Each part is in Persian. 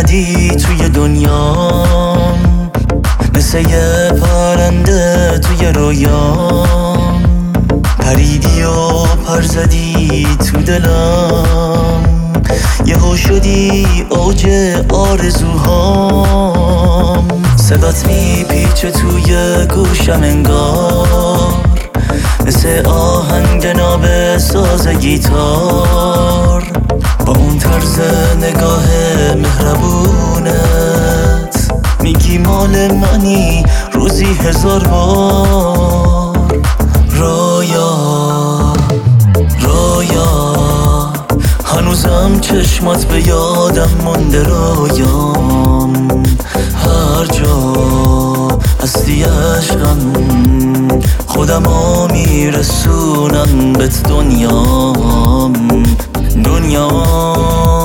اومدی توی دنیام، مثل یه پرنده توی رویام، پریدی و پر زدی تو دلم، یهو شدی اوج آرزوهام. صدات میپیچه توی گوشم انگار، مثل آهنگ ناب ساز گیتار، با اون طرز نگاه مهربونت میگی مال منی روزی 1000 بار. رویا رویا هنوزم چشمات به یادم مونده، رویام هر جا هستی عشقم، خودمو میرسونم بهت دنیام دنیام.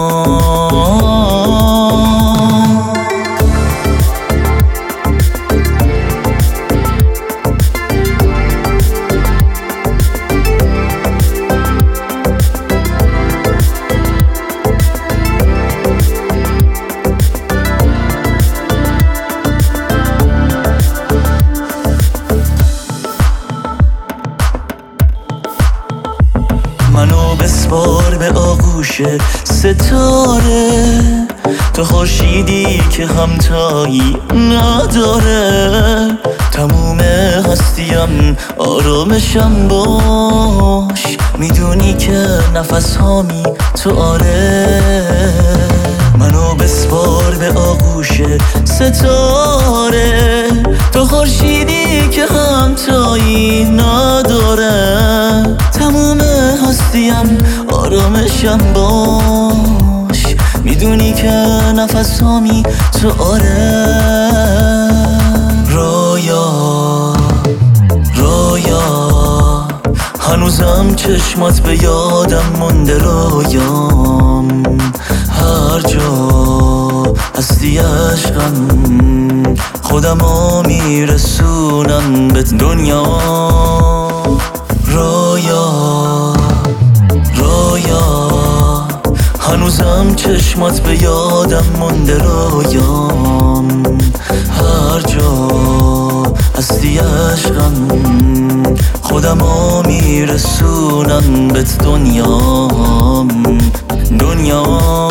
منو بسپار به آغوش ستاره، تو خورشیدی که همتایی نداره، تموم هستیم آرامشم باش، میدونی که نفس هامی تو آره. منو بسپار به آغوش ستاره، تو خورشیدی که همتایی نداره، تموم هستیم آرامشم باش، میدونی که نفس هامی تو آره. رویا رویا هنوزم چشمات به یادم مونده، رویام هر جا هستی عشقم، خودمو میرسونم بهت دنیام. رویا رویا هنوزم چشمات به یادم مونده، رویام هر جا هستی عشقم، خودمو میرسونم بهت دنیام دنیام.